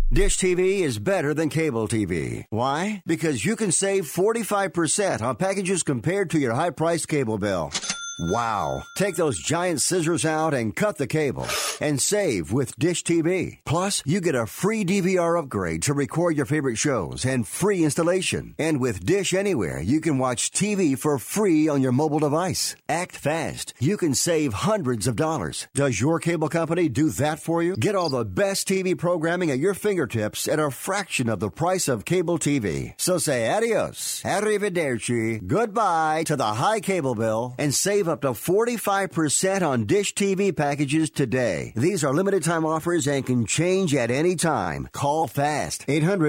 Dish TV is better than cable TV. Why? Because you can save 45% on packages compared to your high-priced cable bill. Wow. Take those giant scissors out and cut the cable and save with Dish TV. Plus, you get a free DVR upgrade to record your favorite shows and free installation. And with Dish Anywhere, you can watch TV for free on your mobile device. Act fast. You can save hundreds of dollars. Does your cable company do that for you? Get all the best TV programming at your fingertips at a fraction of the price of cable TV. So say adios, arrivederci, goodbye to the high cable bill and save up to 45% on Dish TV packages today. These are limited time offers and can change at any time. Call fast.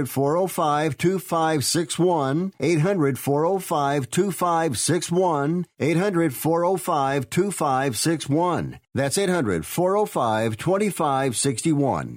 800-405-2561. 800-405-2561. 800-405-2561. That's 800-405-2561.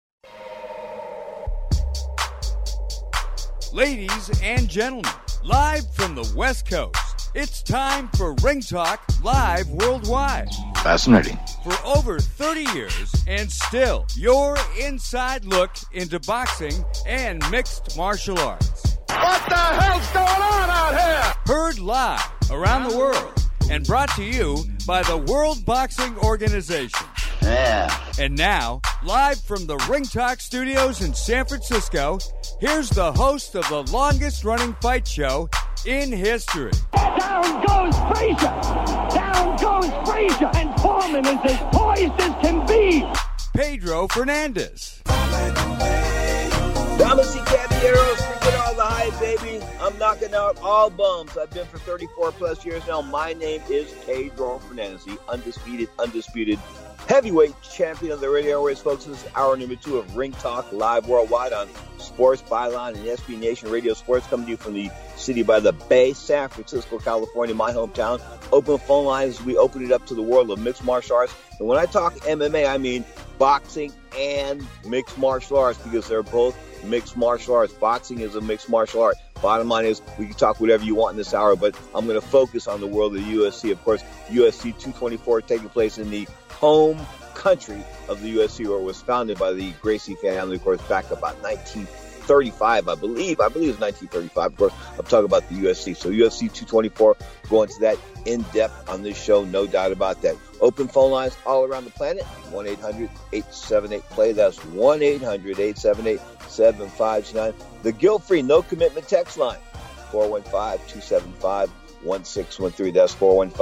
Ladies and gentlemen, live from the West Coast, it's time for Ring Talk Live Worldwide. Fascinating. For over 30 years, and still your inside look into boxing and mixed martial arts. What the hell's going on out here? Heard live around the world and brought to you by the World Boxing Organization. Yeah. And now, live from the Ring Talk studios in San Francisco, here's the host of the longest-running fight show in history. Down goes Frazier! Down goes Frazier! And Foreman is as poised as can be! Pedro Fernandez. Damas y caballeros, forget all the hype, baby. I'm knocking out all bums. I've been for 34 plus years now. My name is Pedro Fernandez, the undisputed heavyweight champion of the radio airways, folks. This is hour number 2 of Ring Talk Live Worldwide on Sports Byline and SB Nation Radio Sports, coming to you from the city by the Bay, San Francisco, California, my hometown. Open phone lines. We open it up to the world of mixed martial arts. And when I talk MMA, I mean boxing and mixed martial arts, because they're both mixed martial arts. Boxing is a mixed martial art. Bottom line is, we can talk whatever you want in this hour, but I'm going to focus on the world of the UFC. Of course, UFC 224 taking place in the home country of the UFC, where it was founded by the Gracie family, of course, back about 1935, I believe. I believe it was 1935. Of course, I'm talking about the UFC. So UFC 224, go into that in depth on this show, no doubt about that. Open phone lines all around the planet, 1-800-878-PLAY. That's 1-800-878-7529. The guilt-free, no-commitment text line, 415-275-1613. That's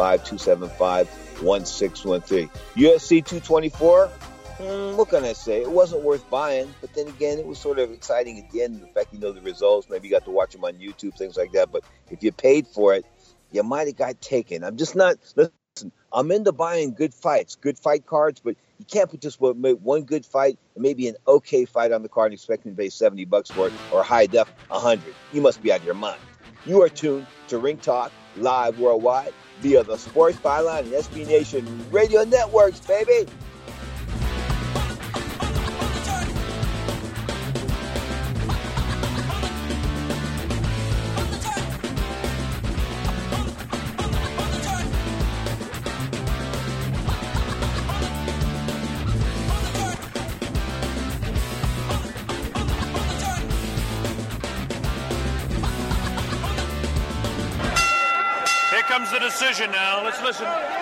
415-275-1613. UFC 224, what can I say? It wasn't worth buying, but then again, it was sort of exciting at the end. The fact you know the results, maybe you got to watch them on YouTube, things like that. But if you paid for it, you might have got taken. I'm just not. Listen, I'm into buying good fights, good fight cards, but you can't put just one good fight and maybe an okay fight on the card and expecting to pay $70 for it, or high def $100. You must be out of your mind. You are tuned to Ring Talk Live Worldwide via the Sports Byline and SB Nation Radio Networks, baby. The decision now. Let's listen.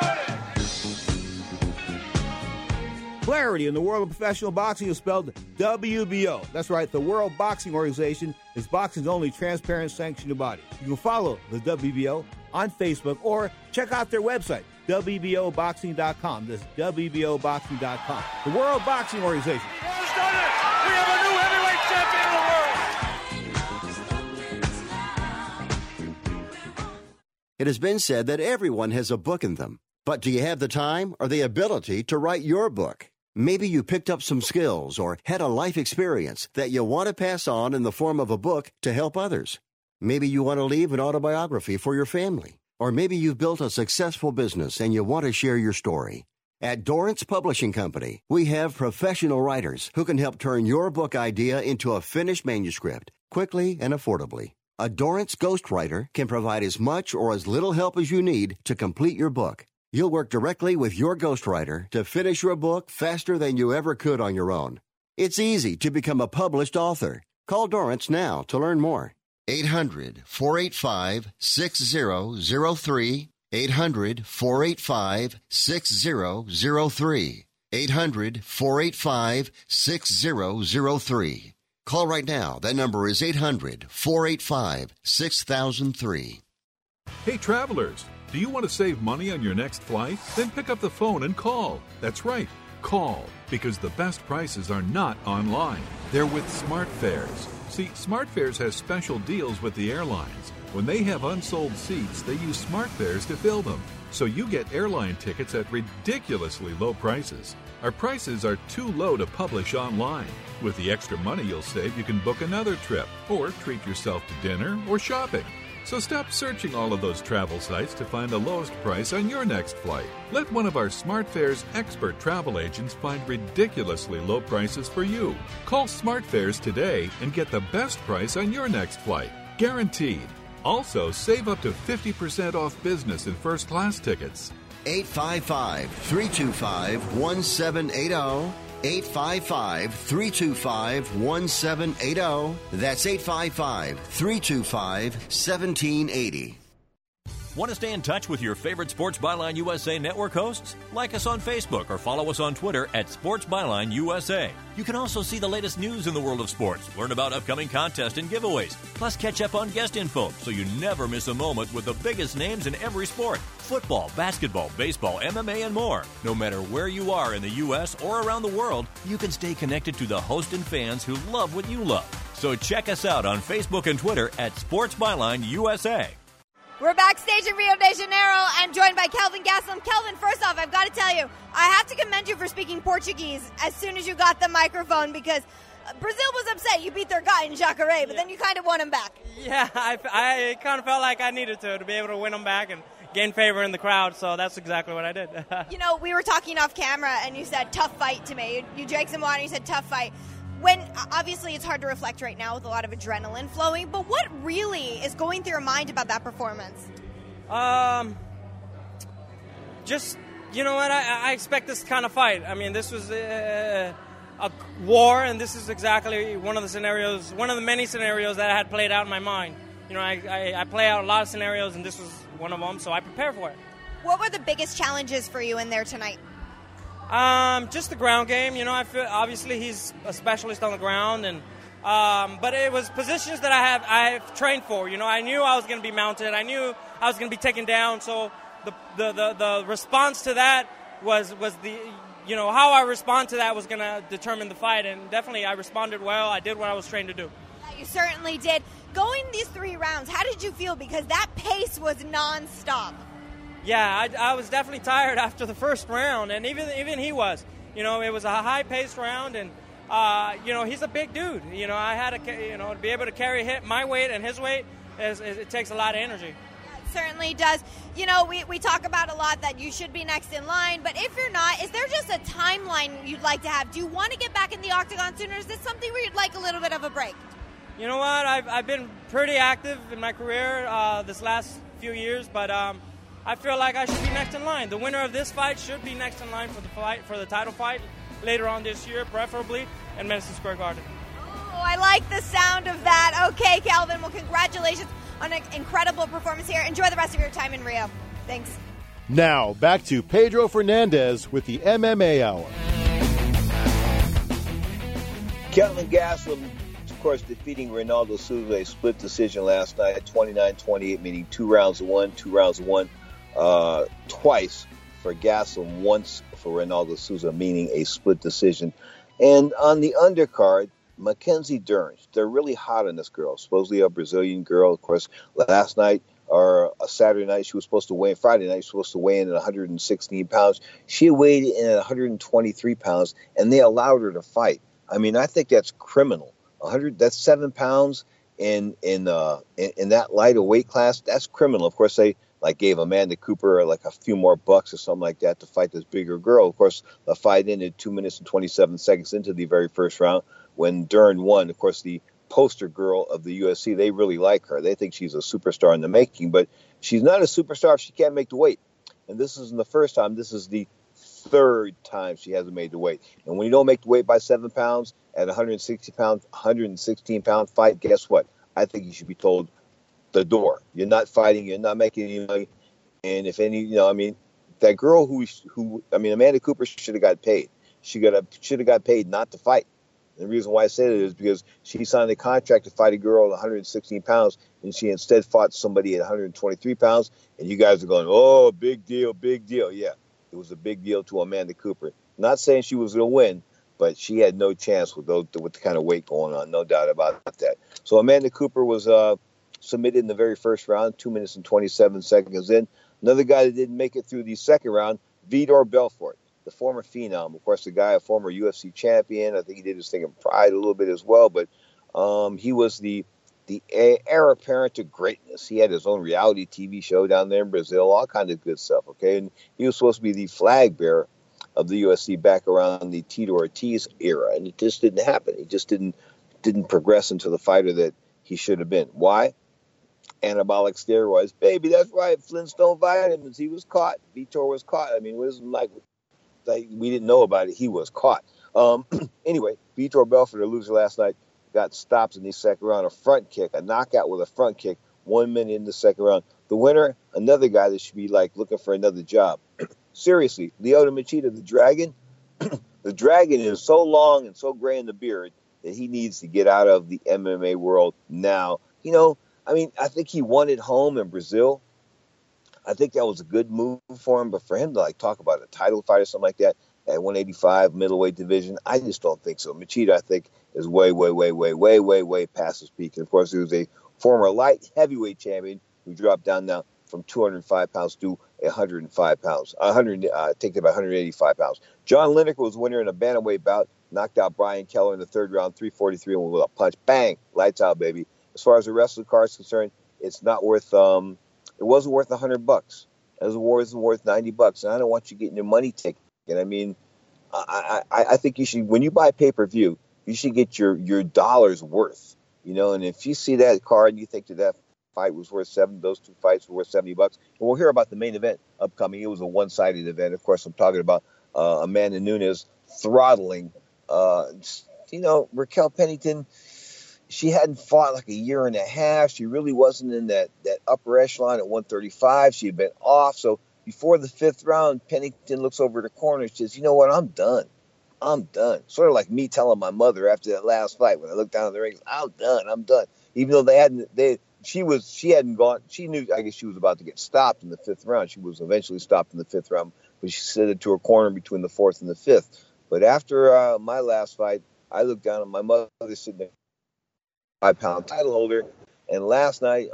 Clarity in the world of professional boxing is spelled WBO. That's right, the World Boxing Organization is boxing's only transparent sanctioned body. You can follow the WBO on Facebook or check out their website, WBOboxing.com. That's WBOboxing.com. The World Boxing Organization. Has done it. We have a new heavyweight champion of the world. It has been said that everyone has a book in them. But do you have the time or the ability to write your book? Maybe you picked up some skills or had a life experience that you want to pass on in the form of a book to help others. Maybe you want to leave an autobiography for your family. Or maybe you've built a successful business and you want to share your story. At Dorrance Publishing Company, we have professional writers who can help turn your book idea into a finished manuscript quickly and affordably. A Dorrance ghostwriter can provide as much or as little help as you need to complete your book. You'll work directly with your ghostwriter to finish your book faster than you ever could on your own. It's easy to become a published author. Call Dorrance now to learn more. 800-485-6003. 800-485-6003. 800-485-6003. Call right now. That number is 800-485-6003. Hey, travelers, do you want to save money on your next flight? Then pick up the phone and call. That's right, call, because the best prices are not online. They're with SmartFares. See, SmartFares has special deals with the airlines. When they have unsold seats, they use SmartFares to fill them. So you get airline tickets at ridiculously low prices. Our prices are too low to publish online. With the extra money you'll save, you can book another trip or treat yourself to dinner or shopping. So stop searching all of those travel sites to find the lowest price on your next flight. Let one of our SmartFares expert travel agents find ridiculously low prices for you. Call SmartFares today and get the best price on your next flight. Guaranteed. Also, save up to 50% off business and first class tickets. 855-325-1780. 855-325-1780. That's 855-325-1780. Want to stay in touch with your favorite Sports Byline USA Network hosts? Like us on Facebook or follow us on Twitter at Sports Byline USA. You can also see the latest news in the world of sports, learn about upcoming contests and giveaways, plus catch up on guest info so you never miss a moment with the biggest names in every sport. Football, basketball, baseball, MMA, and more. No matter where you are in the U.S. or around the world, you can stay connected to the hosts and fans who love what you love. So check us out on Facebook and Twitter at Sports Byline USA. We're backstage in Rio de Janeiro. I'm joined by Kelvin Gastelum. Kelvin, first off, I've got to tell you, I have to commend you for speaking Portuguese as soon as you got the microphone, because Brazil was upset. You beat their guy in Jacare, but then you kind of won him back. Yeah, I kind of felt like I needed to be able to win him back and gain favor in the crowd, so that's exactly what I did. You know, we were talking off camera, and you said tough fight to me. You drank some water, and you said tough fight. When, obviously, it's hard to reflect right now with a lot of adrenaline flowing, but what really is going through your mind about that performance? Just, you know what, I expect this kind of fight. I mean, this was a war, and this is exactly one of the many scenarios that I had played out in my mind. You know, I play out a lot of scenarios, and this was one of them, so I prepared for it. What were the biggest challenges for you in there tonight? Just the ground game. You know, I feel obviously he's a specialist on the ground, and but it was positions that I've trained for. You know, I knew I was going to be mounted. I knew I was going to be taken down. So the response to that was the, you know, how I respond to that was going to determine the fight, and definitely I responded well. I did what I was trained to do. Yeah, you certainly did. Going these 3 rounds, how did you feel? Because that pace was nonstop. Yeah, I was definitely tired after the first round, and even he was. You know, it was a high-paced round, and, you know, he's a big dude. You know, I had to, you know, to be able to carry my weight and his weight, it takes a lot of energy. It certainly does. You know, we talk about a lot that you should be next in line, but if you're not, is there just a timeline you'd like to have? Do you want to get back in the octagon sooner? Is this something where you'd like a little bit of a break? You know what? I've been pretty active in my career this last few years, but I feel like I should be next in line. The winner of this fight should be next in line for the title fight later on this year, preferably in Madison Square Garden. Oh, I like the sound of that. Okay, Kelvin. Well, congratulations on an incredible performance here. Enjoy the rest of your time in Rio. Thanks. Now, back to Pedro Fernandez with the MMA Hour. Kelvin Gastelum, of course, defeating Ronaldo Souza, a split decision last night at 29-28, meaning 2 rounds of 1, 2 rounds of 1, twice for Gastelum, once for Ronaldo Souza, meaning a split decision. And on the undercard, Mackenzie Dern. They're really hot on this girl, supposedly a Brazilian girl. Of course, last night or a Saturday night, she was supposed to weigh, Friday night, she was supposed to weigh in at 116 pounds. She weighed in at 123 pounds, and they allowed her to fight. I mean, I think that's criminal. That's 7 pounds in that lighter weight class. That's criminal. Of course, they gave Amanda Cooper like a few more bucks or something like that to fight this bigger girl. Of course, the fight ended 2 minutes and 27 seconds into the very first round when Dern won. Of course, the poster girl of the UFC, they really like her. They think she's a superstar in the making, but she's not a superstar if she can't make the weight. And this isn't the first time. This is the 3rd time she hasn't made the weight. And when you don't make the weight by 7 pounds at 116 pound fight, guess what? I think you should be told the door. You're not fighting. You're not making any money. And if any, that girl Amanda Cooper should have got paid. She should have got paid not to fight. And the reason why I say that is because she signed a contract to fight a girl at 116 pounds, and she instead fought somebody at 123 pounds. And you guys are going, oh, big deal, big deal. Yeah, it was a big deal to Amanda Cooper. Not saying she was going to win, but she had no chance with the kind of weight going on, no doubt about that. So Amanda Cooper was submitted in the very first round, 2 minutes and 27 seconds in. Another guy that didn't make it through the second round, Vitor Belfort, the former Phenom. Of course, the guy, a former UFC champion. I think he did his thing in Pride a little bit as well, but he was the heir apparent to greatness. He had his own reality TV show down there in Brazil, all kinds of good stuff, okay? And he was supposed to be the flag bearer of the UFC back around the Tito Ortiz era, and it just didn't happen. He just didn't progress into the fighter that he should have been. Why? Anabolic steroids. Baby, that's right. Flintstone vitamins. He was caught. Vitor was caught. I mean, it wasn't like we didn't know about it. He was caught. Anyway, Vitor Belfort, the loser last night, got stopped in the second round. A front kick, a knockout with a front kick, 1 minute in the second round. The winner, another guy that should be looking for another job. Seriously, Lyoto Machida, the Dragon. The Dragon is so long and so gray in the beard that he needs to get out of the MMA world now. I think he won at home in Brazil. I think that was a good move for him, but for him to talk about a title fight or something like that at 185 middleweight division, I just don't think so. Machida, I think, is way past his peak. And of course, he was a former light heavyweight champion who dropped down now from 205 pounds to 105 pounds. Taking about 185 pounds. John Lineker was winner in a bantamweight bout, knocked out Brian Keller in the third round, 343, and with a punch, bang, lights out, baby. As far as the rest of the card is concerned, it's not worth. It wasn't worth $100. It wasn't worth $90, and I don't want you getting your money taken. I mean, I think you should, when you buy pay-per-view, you should get your dollars worth. And if you see that card and you think that fight was worth those two fights were worth $70, and we'll hear about the main event upcoming. It was a one-sided event. Of course, I'm talking about Amanda Nunes throttling. Raquel Pennington. She hadn't fought a year and a half. She really wasn't in that upper echelon at 135. She had been off. So before the fifth round, Pennington looks over the corner and says, you know what, I'm done. Sort of like me telling my mother after that last fight when I looked down at the ring, I'm done. Even though she hadn't gone, she knew, I guess she was about to get stopped in the fifth round. She was eventually stopped in the fifth round, but she set it to her corner between the fourth and the fifth. But after my last fight, I looked down at my mother sitting there, 5-pound title holder, and Saturday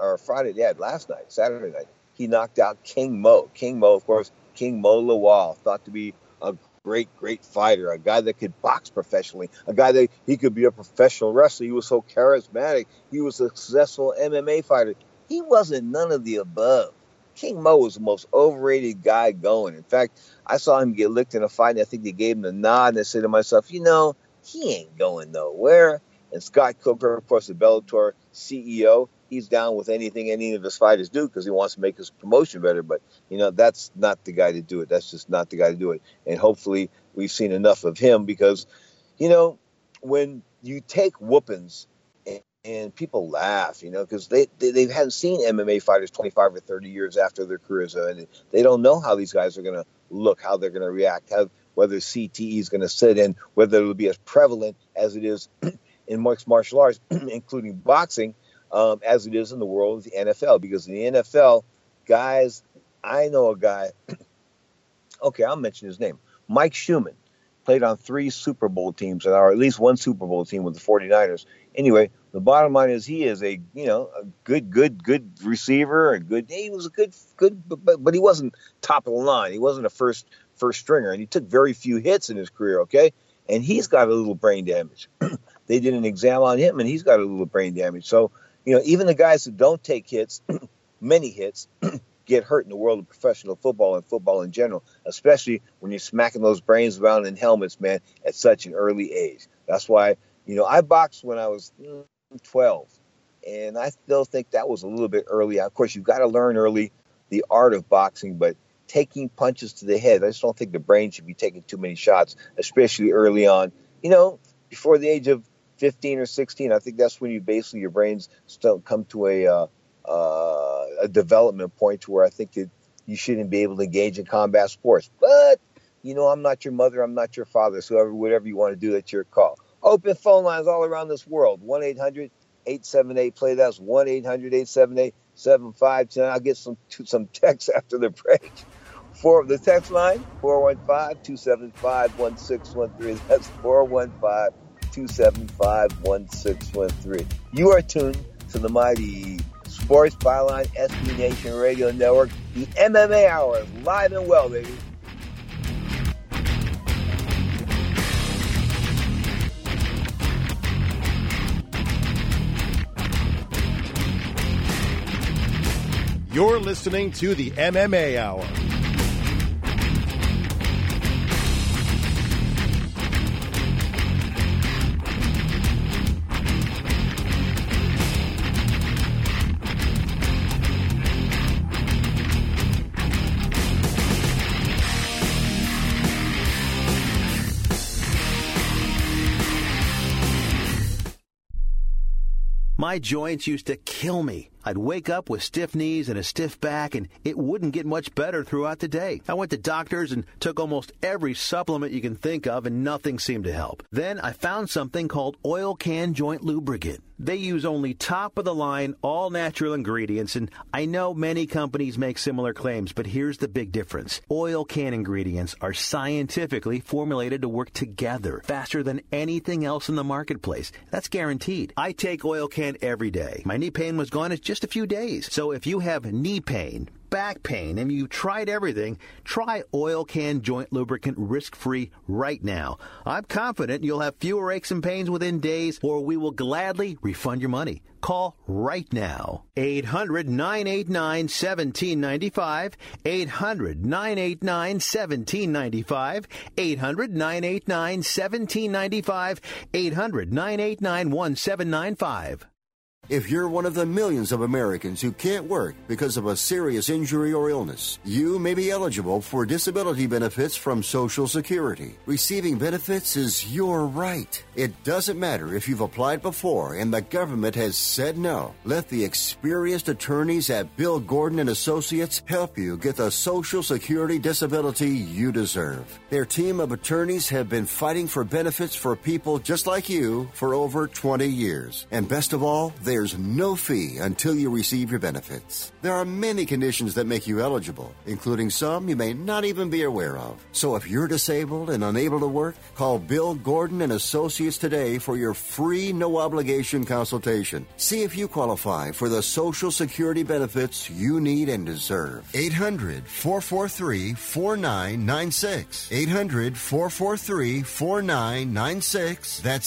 night, he knocked out King Mo. King Mo, of course, King Mo Lawal, thought to be a great fighter, a guy that could box professionally, a guy that he could be a professional wrestler. He was so charismatic. He was a successful MMA fighter. He wasn't none of the above. King Mo was the most overrated guy going. In fact, I saw him get licked in a fight, and I think they gave him a nod, and I said to myself, he ain't going nowhere. And Scott Coker, of course, the Bellator CEO, he's down with anything any of his fighters do because he wants to make his promotion better. But, that's not the guy to do it. That's just not the guy to do it. And hopefully we've seen enough of him because, when you take whoopings and people laugh, because they hadn't seen MMA fighters 25 or 30 years after their careers. And they don't know how these guys are going to look, how they're going to react, whether CTE is going to sit in, whether it will be as prevalent as it is in mixed martial arts, including boxing, as it is in the world of the NFL. Because in the NFL, guys, I know a guy, okay, I'll mention his name, Mike Schumann, played on 3 Super Bowl teams, or at least 1 Super Bowl team with the 49ers. Anyway, the bottom line is he is a good receiver, he was a good, but he wasn't top of the line. He wasn't a first stringer, and he took very few hits in his career, okay? And he's got a little brain damage. They did an exam on him, and he's got a little brain damage. So, even the guys that don't take hits, many hits, get hurt in the world of professional football and football in general, especially when you're smacking those brains around in helmets, man, at such an early age. That's why, I boxed when I was 12, and I still think that was a little bit early. Of course, you've got to learn early the art of boxing, but taking punches to the head, I just don't think the brain should be taking too many shots, especially early on. before the age of 15 or 16, I think that's when you basically, your brains still come to a development point to where I think you shouldn't be able to engage in combat sports. But, I'm not your mother, I'm not your father, so whatever you want to do, that's your call. Open phone lines all around this world, 1-800-878-PLAY. That's 1-800-878-7510. I'll get some texts after the break. For the text line, 415-275-1613. That's 415-275-1613. You are tuned to the mighty Sports Byline SB Nation Radio Network. The MMA Hour is live and well, baby. You're listening to the MMA Hour. My joints used to kill me. I'd wake up with stiff knees and a stiff back, and it wouldn't get much better throughout the day. I went to doctors and took almost every supplement you can think of, and nothing seemed to help. Then I found something called Oil Can Joint Lubricant. They use only top-of-the-line, all-natural ingredients, and I know many companies make similar claims, but here's the big difference. Oil Can ingredients are scientifically formulated to work together faster than anything else in the marketplace. That's guaranteed. I take Oil Can every day. My knee pain was gone in just a few days. So if you have knee pain, back pain, and you tried everything, try Oil Can Joint Lubricant risk-free right now. I'm confident you'll have fewer aches and pains within days, or we will gladly refund your money. Call right now. 800-989-1795. 800-989-1795. 800-989-1795. 800-989-1795. If you're one of the millions of Americans who can't work because of a serious injury or illness, you may be eligible for disability benefits from Social Security. Receiving benefits is your right. It doesn't matter if you've applied before and the government has said no. Let the experienced attorneys at Bill Gordon and Associates help you get the Social Security disability you deserve. Their team of attorneys have been fighting for benefits for people just like you for over 20 years. And best of all, there's no fee until you receive your benefits. There are many conditions that make you eligible, including some you may not even be aware of. So if you're disabled and unable to work, call Bill Gordon and Associates today for your free, no-obligation consultation. See if you qualify for the Social Security benefits you need and deserve. 800-443-4996. 800-443-4996. That's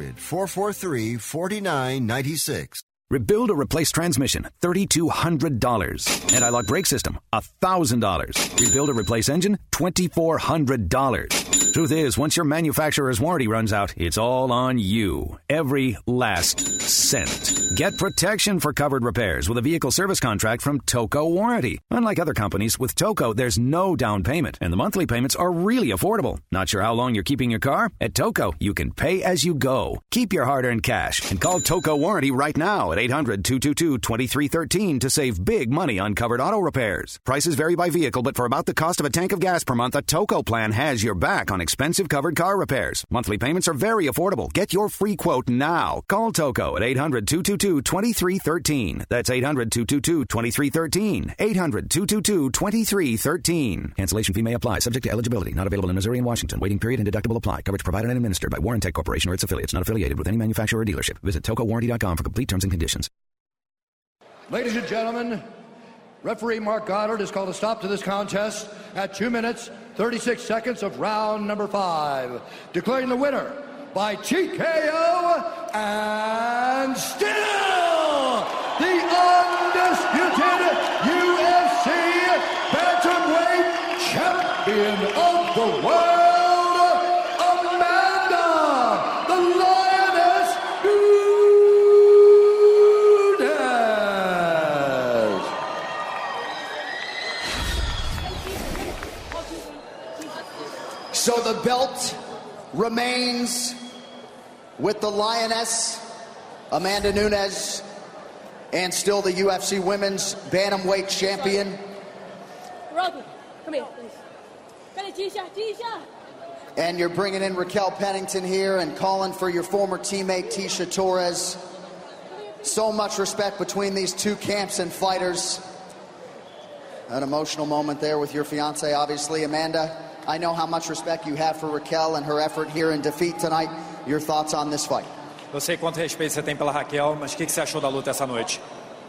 800-443-4996. Rebuild or replace transmission, $3,200. Anti-lock brake system, $1,000. Rebuild or replace engine, $2,400. Truth is, once your manufacturer's warranty runs out, it's all on you. Every last cent. Get protection for covered repairs with a vehicle service contract from Toco Warranty. Unlike other companies, with Toco, there's no down payment, and the monthly payments are really affordable. Not sure how long you're keeping your car? At Toco, you can pay as you go. Keep your hard-earned cash and call Toco Warranty right now at 800-222-2313 to save big money on covered auto repairs. Prices vary by vehicle, but for about the cost of a tank of gas per month, a Toco plan has your back on expensive covered car repairs. Monthly payments are very affordable. Get your free quote now. Call Toco at 800-222-2313. That's 800-222-2313. 800-222-2313. Cancellation fee may apply. Subject to eligibility. Not available in Missouri and Washington. Waiting period and deductible apply. Coverage provided and administered by Warrantech Corporation or its affiliates. Not affiliated with any manufacturer or dealership. Visit TocoWarranty.com for complete terms and conditions. Ladies and gentlemen, referee Mark Goddard has called a stop to this contest at 2 minutes, 36 seconds of round number 5, declaring the winner by TKO and still the undisputed UFC bantamweight champion of the world, Amanda the Lioness Nunes. So the belt remains with the Lioness, Amanda Nunes, and still the UFC Women's Bantamweight Champion. Robert, come here, please. Come here, Tisha. And you're bringing in Raquel Pennington here and calling for your former teammate, Tisha Torres. So much respect between these two camps and fighters. An emotional moment there with your fiance, obviously. Amanda, I know how much respect you have for Raquel and her effort here in defeat tonight. Your thoughts on this fight? Eu sei quanto respeito você tem pela Raquel, mas o que você achou da luta essa noite?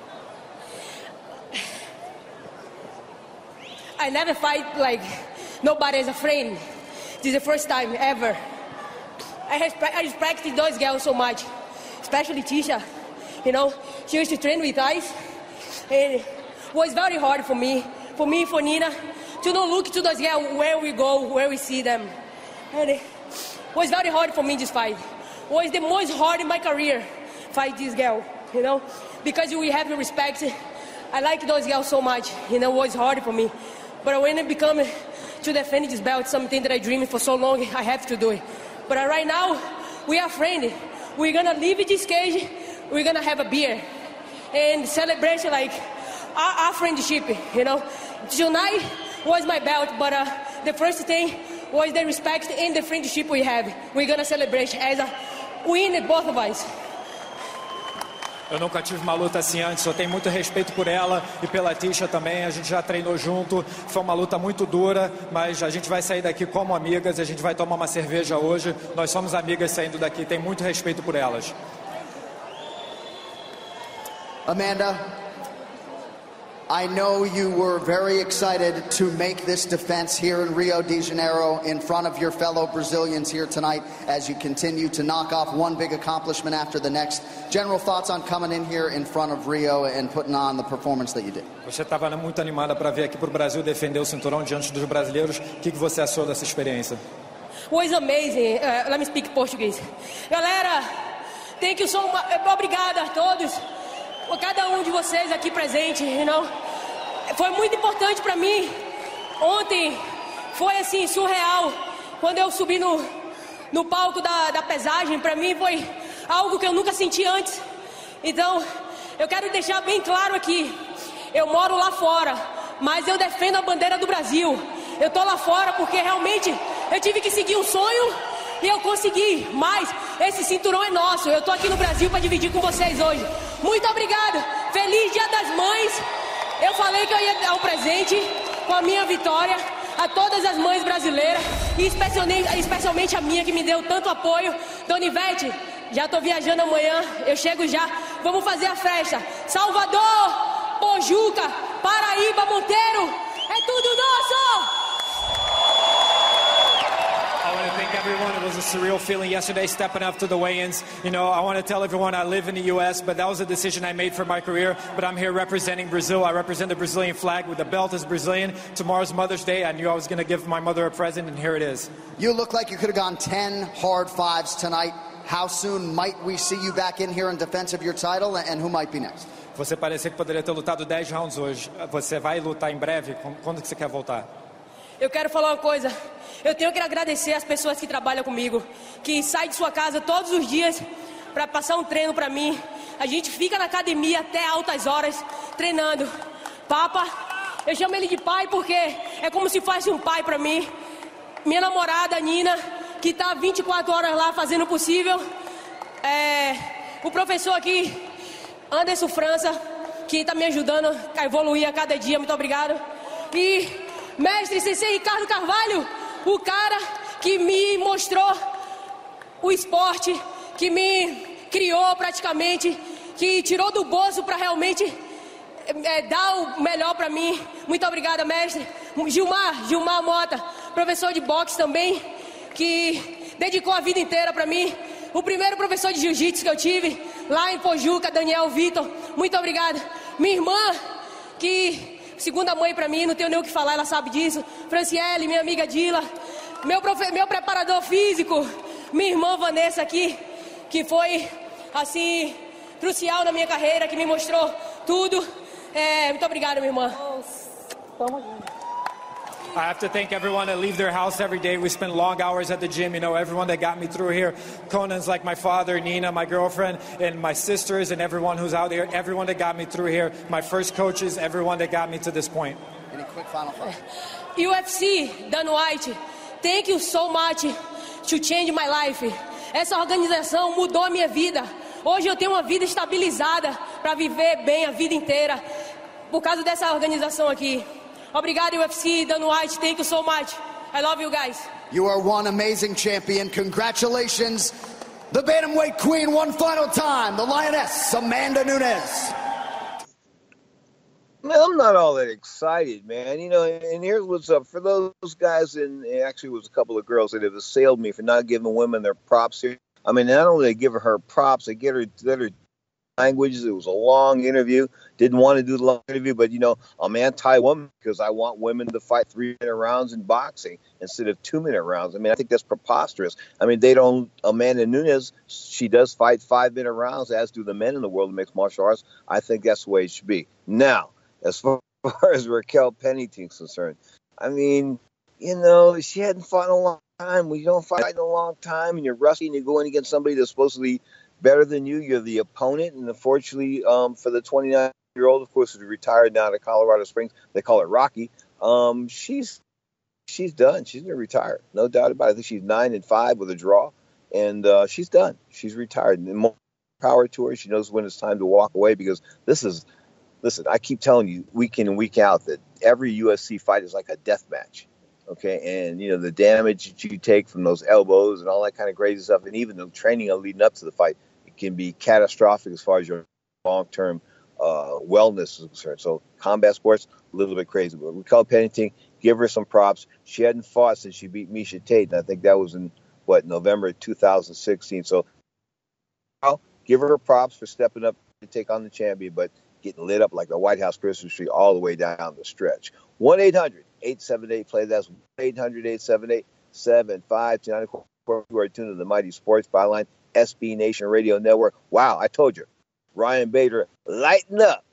I never fight like nobody is afraid. This is the first time ever. I respect those girls so much, especially Tisha. You know, she used to train with us, and it was very hard for me, for Nina, to not look to those girls where we go, where we see them. And it was very hard for me this fight. It was the most hard in my career, fight this girl, you know, because we have the respect. I like those girls so much, you know, it was hard for me. But when it become to defend this belt, something that I dreamed for so long, I have to do it. But right now, we are friends. We're gonna leave this cage, we're gonna have a beer and celebrate like our friendship, you know. Tonight was my belt, but the first thing was the respect and the friendship we have. We're gonna celebrate as a win, both of us. Eu nunca tive uma luta assim antes, eu tenho muito respeito por ela e pela Tisha também, a gente já treinou junto, foi uma luta muito dura, mas a gente vai sair daqui como amigas, a gente vai tomar uma cerveja hoje, nós somos amigas saindo daqui, tenho muito respeito por elas. Amanda, I know you were very excited to make this defense here in Rio de Janeiro in front of your fellow Brazilians here tonight as you continue to knock off one big accomplishment after the next. General thoughts on coming in here in front of Rio and putting on the performance that you did? Você estava muito animada para vir aqui para o Brasil defender o cinturão diante dos brasileiros. O que você achou dessa experiência? Was amazing. Let me speak Portuguese. Galera, thank you so much. Obrigada a todos. Cada um de vocês aqui presente, you know? Foi muito importante para mim. Ontem foi assim surreal. Quando eu subi no palco da pesagem, para mim foi algo que eu nunca senti antes. Então, eu quero deixar bem claro aqui. Eu moro lá fora, mas eu defendo a bandeira do Brasil. Eu tô lá fora porque realmente eu tive que seguir um sonho e eu consegui. Mas esse cinturão é nosso. Eu tô aqui no Brasil para dividir com vocês hoje. Muito obrigado. Feliz Dia das Mães. Eu falei que eu ia dar um presente com a minha vitória a todas as mães brasileiras e especialmente a minha que me deu tanto apoio. Dona Ivete, já tô viajando amanhã, eu chego já. Vamos fazer a festa. Salvador, Pojuca, Paraíba, Monteiro, é tudo nosso! I want to thank everyone. It was a surreal feeling yesterday stepping up to the weigh-ins. You know, I want to tell everyone I live in the U.S., but that was a decision I made for my career. But I'm here representing Brazil. I represent the Brazilian flag with the belt is Brazilian. Tomorrow's Mother's Day. I knew I was going to give my mother a present, and here it is. You look like you could have gone 10 hard fives tonight. How soon might we see you back in here in defense of your title, and who might be next? Você parecia que poderia ter lutado 10 rounds hoje. Você vai lutar em breve? Quando que você quer voltar? Eu quero falar uma coisa. Eu tenho que agradecer as pessoas que trabalham comigo, que saem de sua casa todos os dias para passar um treino para mim. A gente fica na academia até altas horas treinando. Papa, eu chamo ele de pai porque é como se fosse um pai para mim. Minha namorada Nina, que está 24 horas lá fazendo o possível. O professor aqui, Anderson França, que está me ajudando a evoluir a cada dia. Muito obrigado. E mestre Sensei Ricardo Carvalho, o cara que me mostrou o esporte, que me criou praticamente, que tirou do bolso para realmente dar o melhor para mim. Muito obrigada, mestre. Gilmar Mota, professor de boxe também, que dedicou a vida inteira para mim. O primeiro professor de jiu-jitsu que eu tive lá em Pojuca, Daniel Vitor. Muito obrigada. Minha irmã, que segunda mãe pra mim, não tenho nem o que falar, ela sabe disso. Franciele, minha amiga Dila, meu preparador físico, minha irmã Vanessa aqui, que foi, assim, crucial na minha carreira, que me mostrou tudo. Muito obrigada, minha irmã. Tamo junto. I have to thank everyone that leave their house every day. We spend long hours at the gym. You know, everyone that got me through here. Conan's like my father, Nina, my girlfriend, and my sisters, and everyone who's out there. Everyone that got me through here. My first coaches, everyone that got me to this point. Any quick final thoughts? UFC, Dan White, thank you so much to change my life. Essa organização mudou a minha vida. Hoje eu tenho uma vida estabilizada para viver bem a vida inteira por causa dessa organização aqui. Obrigado, UFC, Dan White, thank you so much. I love you guys. You are one amazing champion. Congratulations. The bantamweight queen one final time, the Lioness, Amanda Nunes. Man, I'm not all that excited, man. You know, and here's what's up. For those guys, and actually it was a couple of girls that have assailed me for not giving women their props here. I mean, not only they give her props, they get her languages. It was a long interview. Didn't want to do the long interview, but, you know, I'm anti-woman because I want women to fight 3-minute rounds in boxing instead of 2-minute rounds. I mean, I think that's preposterous. I mean, they don't, Amanda Nunes, she does fight 5-minute rounds, as do the men in the world of mixed martial arts. I think that's the way it should be. Now, as far as Raquel Pennington is concerned, I mean, you know, she hadn't fought in a long time. When you don't fight in a long time and you're rusty and you're going against somebody that's supposedly better than you, you're the opponent. And unfortunately, for the 29-year-old, of course, who's retired now to Colorado Springs, they call her Rocky. She's done. She's going to retire. No doubt about it. I think she's 9-5 with a draw. And she's done. She's retired. And more power to her. She knows when it's time to walk away because this is... Listen, I keep telling you week in and week out that every UFC fight is like a death match, okay? And, you know, the damage that you take from those elbows and all that kind of crazy stuff, and even the training leading up to the fight, it can be catastrophic as far as your long-term wellness is concerned. So combat sports, a little bit crazy. But Raquel Pennington, give her some props. She hadn't fought since she beat Miesha Tate, and I think that was in, November 2016. So I'll give her props for stepping up to take on the champion, but getting lit up like the White House Christmas tree all the way down the stretch. 1-800-878-PLAY. That's 1-800-878-7529. Of course, you are tuned to the Mighty Sports Byline, SB Nation Radio Network. Wow, I told you. Ryan Bader, lighten up.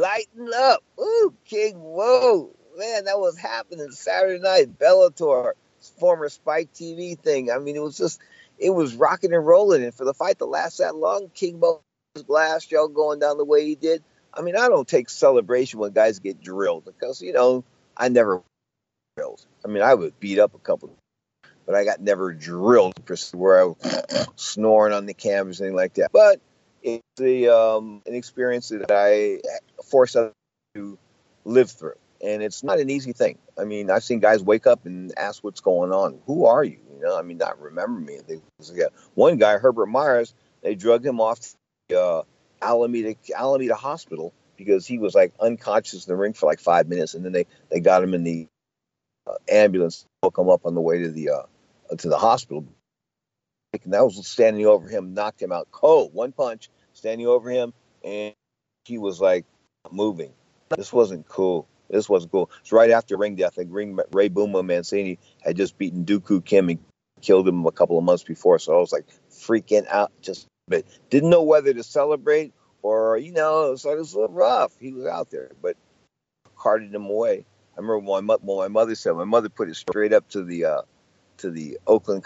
Ooh, King, whoa. Man, that was happening Saturday night. Bellator, former Spike TV thing. I mean, it was rocking and rolling. And for the fight to last that long, King Bo's blast, y'all going down the way he did. I mean, I don't take celebration when guys get drilled because, you know, I never drilled. I mean, I would beat up a couple, but I got never drilled where I was snoring on the cameras, anything like that. But it's an experience that I forced us to live through. And it's not an easy thing. I mean, I've seen guys wake up and ask what's going on. Who are you? You know, I mean, not remember me. One guy, Herbert Myers, they drug him off to Alameda Hospital because he was like unconscious in the ring for like 5 minutes, and then they got him in the ambulance, woke him up on the way to the hospital. And that was standing over him, knocked him out cold, one punch, standing over him, and he was like moving. This wasn't cool. It's right after ring death. I think Ray Booma Mancini had just beaten Dooku Kim and killed him a couple of months before, so I was like freaking out just a bit. Didn't know whether to celebrate or, you know, so it was a little rough. He was out there, but carted him away. I remember what my mother said. My mother put it straight up to the Oakland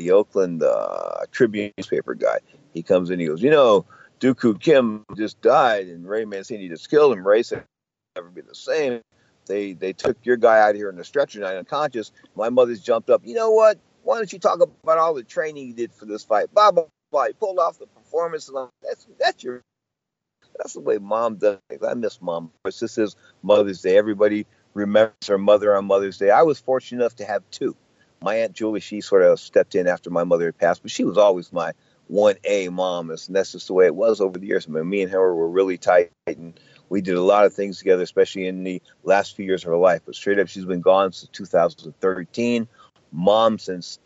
Tribune newspaper guy. He comes in, he goes, you know, Dooku Kim just died and Ray Mancini just killed him. Ray said, never be the same. They took your guy out here in the stretcher night unconscious. My mother's jumped up. You know what? Why don't you talk about all the training you did for this fight? Blah, blah, blah. He pulled off the performance. And that's the way Mom does things. I miss Mom. Of course, this is Mother's Day. Everybody remembers their mother on Mother's Day. I was fortunate enough to have two. My Aunt Julie, she sort of stepped in after my mother had passed, but she was always my 1A mom. And that's just the way it was over the years. I mean, me and her were really tight, and we did a lot of things together, especially in the last few years of her life. But straight up, she's been gone since 2013. Mom since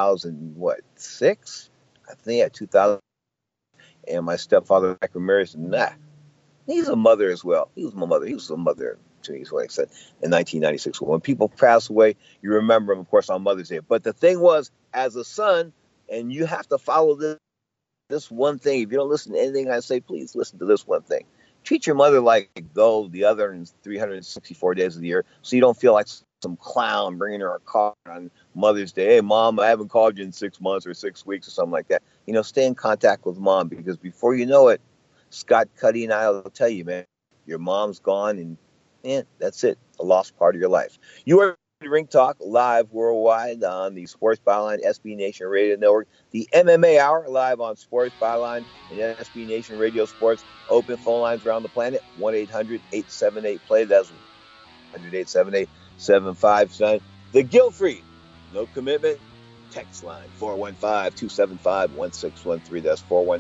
2006? I think, 2000. And my stepfather, Michael Mary, said, he's a mother as well. He was my mother. He was a mother to me, is what I said, in 1996. When people pass away, you remember them, of course, on Mother's Day. But the thing was, as a son, and you have to follow this one thing. If you don't listen to anything I say, please listen to this one thing. treat your mother like though the other 364 days of the year, so you don't feel like some clown bringing her a card on Mother's Day. Hey, Mom, I haven't called you in 6 months or 6 weeks or something like that. Stay in contact with Mom, because before you know it, Scott Cuddy and I will tell you, man, your mom's gone, and that's it, a lost part of your life. You are Ring Talk live worldwide on the Sports Byline SB Nation Radio Network. The MMA Hour live on Sports Byline and SB Nation Radio Sports. Open phone lines around the planet, 1-800-878-PLAY. That's 1-800-878-7579. The guilt-free, no commitment text line, 415-275-1613. That's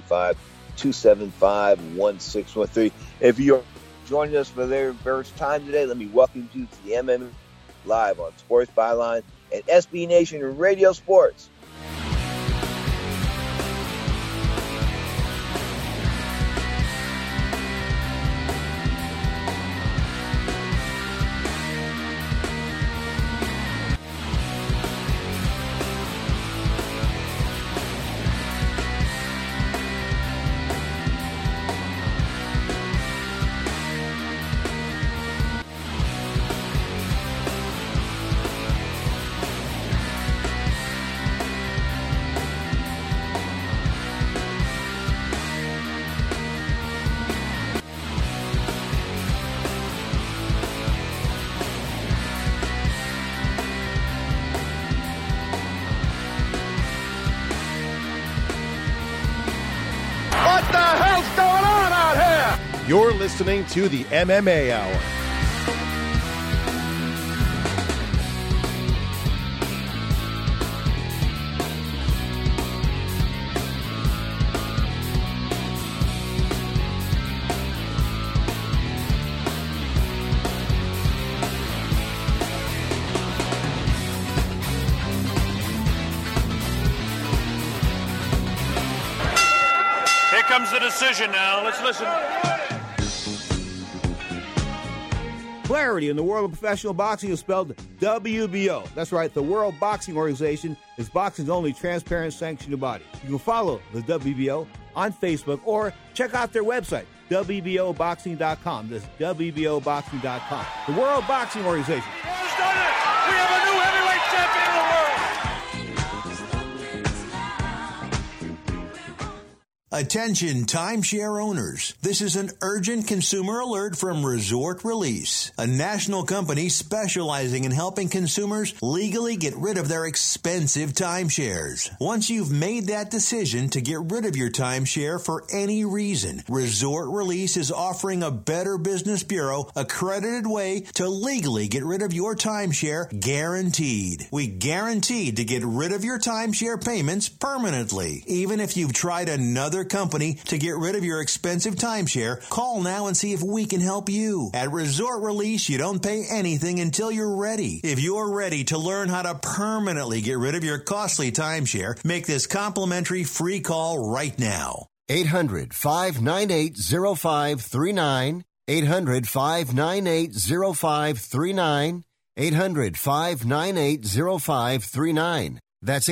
415-275-1613. If you're joining us for the first time today, let me welcome you to the MMA live on Sports Byline and SB Nation Radio Sports. You're listening to the MMA Hour. Here comes the decision now. Let's listen. Clarity in the world of professional boxing is spelled WBO. That's right, the World Boxing Organization is boxing's only transparent sanctioned body. You can follow the WBO on Facebook or check out their website, WBOboxing.com. That's WBOboxing.com. The World Boxing Organization. We have a new heavyweight champion of the world. Attention timeshare owners. This is an urgent consumer alert from Resort Release, a national company specializing in helping consumers legally get rid of their expensive timeshares. Once you've made that decision to get rid of your timeshare for any reason, Resort Release is offering a Better Business Bureau accredited way to legally get rid of your timeshare, guaranteed. We guaranteed to get rid of your timeshare payments permanently. Even if you've tried another company to get rid of your expensive timeshare, call now and see if we can help you. At Resort Release, you don't pay anything until you're ready. If you're ready to learn how to permanently get rid of your costly timeshare, make this complimentary free call right now. 800-598-0539. 800-598-0539. 800-598-0539. That's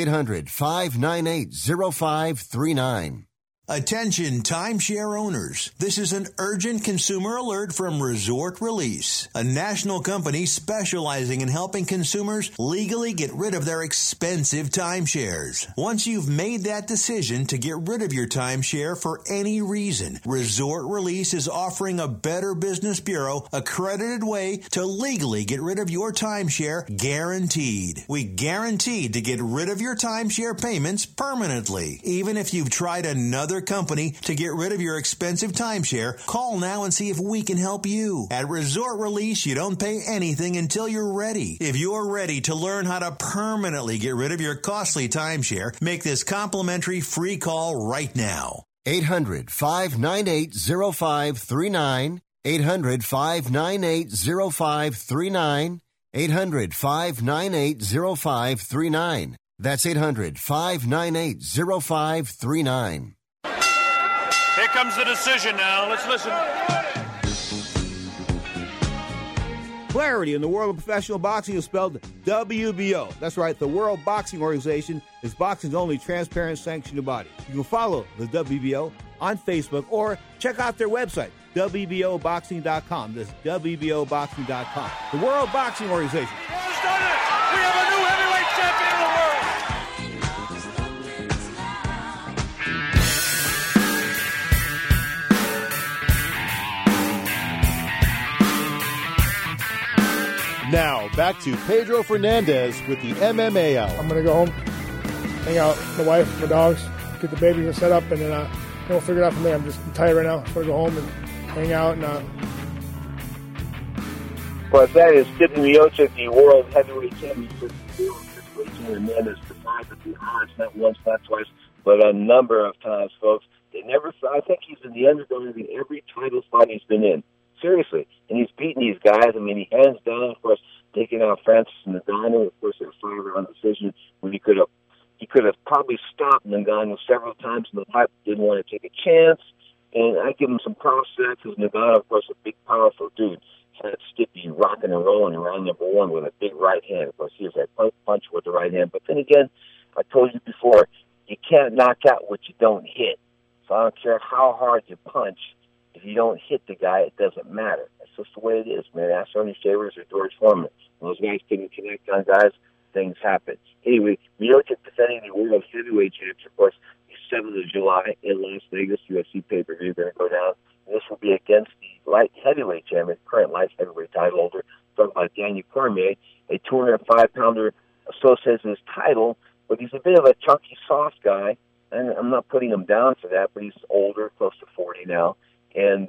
800-598-0539. Attention timeshare owners. This is an urgent consumer alert from Resort Release, a national company specializing in helping consumers legally get rid of their expensive timeshares. Once you've made that decision to get rid of your timeshare for any reason, Resort Release is offering a Better Business Bureau accredited way to legally get rid of your timeshare, guaranteed. We guaranteed to get rid of your timeshare payments permanently. Even if you've tried another company to get rid of your expensive timeshare, call now and see if we can help you. At Resort Release, you don't pay anything until you're ready. If you're ready to learn how to permanently get rid of your costly timeshare, make this complimentary free call right now. 800-598-0539. 800-598-0539. 800-598-0539. That's 800-598-0539. Here comes the decision now. Let's listen. Clarity in the world of professional boxing is spelled WBO. That's right, the World Boxing Organization is boxing's only transparent sanctioned body. You can follow the WBO on Facebook or check out their website, WBOboxing.com. That's WBOboxing.com. The World Boxing Organization. We have a new heavyweight champion in the world. Now, back to Pedro Fernandez with the MMA Hour. I'm going to go home, hang out with my wife, my dogs, get the baby set up, and then we'll figure it out from there. I'm just tired right now. I just want to go home and hang out. Well, that is Stipe Miocic, the world heavyweight champion. Hernandez defied the odds not once, not twice, but a number of times, folks. I think he's been the underdog in every title fight he's been in. Seriously. And he's beaten these guys. I mean, he hands down, of course, taking out Francis Ngannou, of course, a 5-round decision when he could have probably stopped Ngannou several times in the fight, didn't want to take a chance. And I give him some props for that because Ngannou, of course, a big, powerful dude. Had Stipe rocking and rolling around number one with a big right hand. Of course, he has that punch with the right hand. But then again, I told you before, you can't knock out what you don't hit. So I don't care how hard you punch. If you don't hit the guy, it doesn't matter. That's just the way it is, man. Ask Ernie Shavers or George Foreman. When those guys couldn't connect on guys, things happen. Anyway, Miocic defending the world heavyweight championship, of course, the 7th of July in Las Vegas, UFC pay-per-view going to go down. And this will be against the light heavyweight champion, current light heavyweight title holder, talking about Daniel Cormier, a 205-pounder associated with his title, but he's a bit of a chunky, soft guy, and I'm not putting him down for that, but he's older, close to 40 now. And